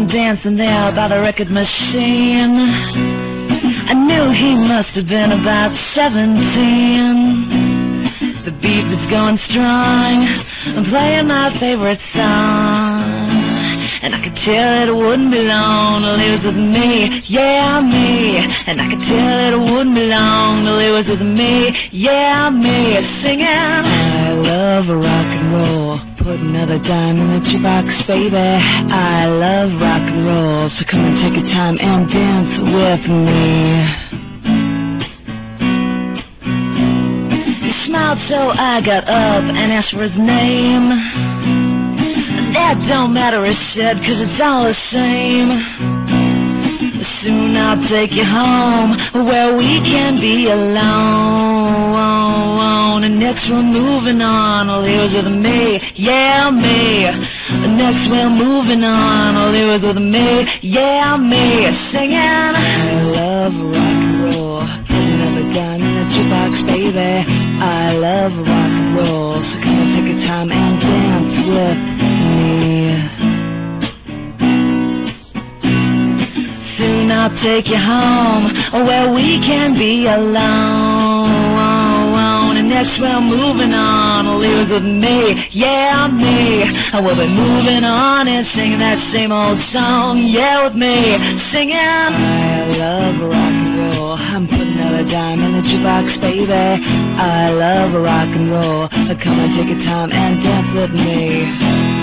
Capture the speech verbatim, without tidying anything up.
dancing there by the record machine. I knew he must have been about seventeen. The beat was going strong, I'm playing my favorite song, and I could tell it wouldn't be long till he was with me, yeah, me. And I could tell it wouldn't be long till he was with me, yeah, me. Singing, I love rock and roll, put another dime in the jukebox, baby. I love rock and roll, so come and take your time and dance with me. He smiled, so I got up and asked for his name. That don't matter, he said, cause it's all the same. Soon I'll take you home, where we can be alone. And next we're moving on, well, he was with me, yeah, me. Next we're moving on, well, he was with me, yeah, me. Singing, I love rock and roll, put another dime in the jukebox, baby. I love rock and roll, so come and take your time and dance with me. Soon I'll take you home, where we can be alone. And next we're moving on, well, he was with me, yeah, me. And we'll be moving on and singing that same old song, yeah, with me. Singing, I love rock and roll, I'm putting another dime in the jukebox, baby. I love rock and roll, come and take your time and dance with me.